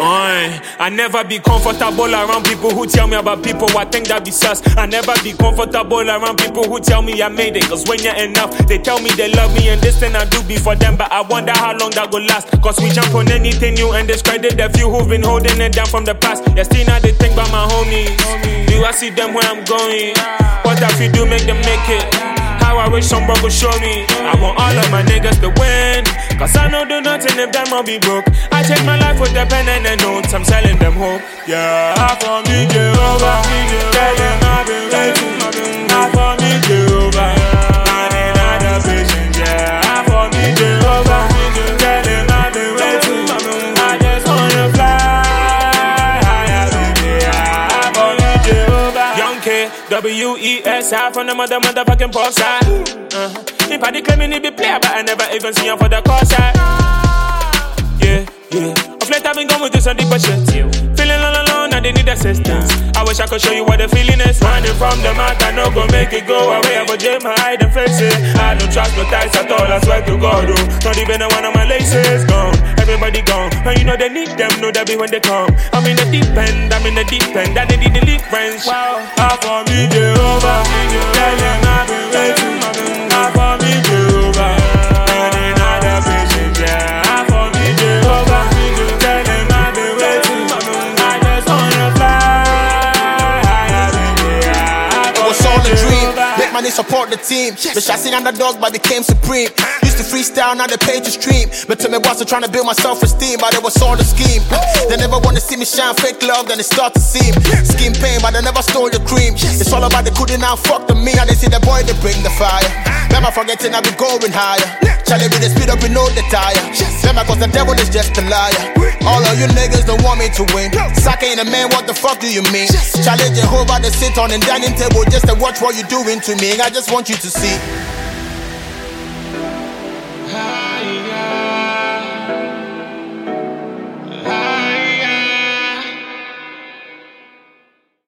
I never be comfortable around people who tell me about people I think that be sus. I never be comfortable around people who tell me I made it. Cause when you're enough, they tell me they love me and this thing I do be for them. But I wonder how long that go last. Cause we jump on anything new and discredit the few who've been holding it down from the past. Yeah, still now they think about my homies. Do I see them where I'm going? What if you do make them make it? How I wish some bro would show me. I want all of my niggas to win. Cause I don't do nothing if them all be broke. I take my life with the pen and the notes. I'm selling them hope. Yeah, for me Jehovah. Tell them I've been waiting. For me Jehovah. Not a patient. Yeah, for me Jehovah. Tell them I've been waiting. I just wanna fly. For me Jehovah. Young K, W-E-S-I from the motherfucking pop side. He probably claiming he be player, but I never even see him for the call side. Yeah. Of late I've been going with this on deeper shit. Feeling all alone, I didn't need assistance. I wish I could show you what the feeling is. Running from the mouth, I know gon' make it go away. I go jail my hide and face it. I don't trust no ties at all, I swear to God, oh. Not even one of my laces gone. Everybody gone, and you know they need them, know that be when they come. I'm in the deep end, I need the lead friends. Wow, for me Jehovah. Tell them I've been waiting. For me Jehovah. And another patient, yeah. For me Jehovah. Tell them I've been waiting. I just wanna fly. It was all a dream. Make money support the team. The chassis underdog but became supreme. Used to freestyle, now they pay to stream. But to me was trying to build my self-esteem, but it was all the scheme. They never want to see me shine, fake love, then it start to seem. Skin pain, but they never stole the cream. It's all about the couldn't now fuck the me. Now they see the boy, they bring the fire. Never forgetting I be going higher. Charlie with the speed up, we know the tire. Never cause the devil is just a liar. All of you niggas don't want me to win. Saka ain't a man, what the fuck do you mean? Charlie Jehovah, they sit on the dining table just to watch what you doing to me. I just want you to see.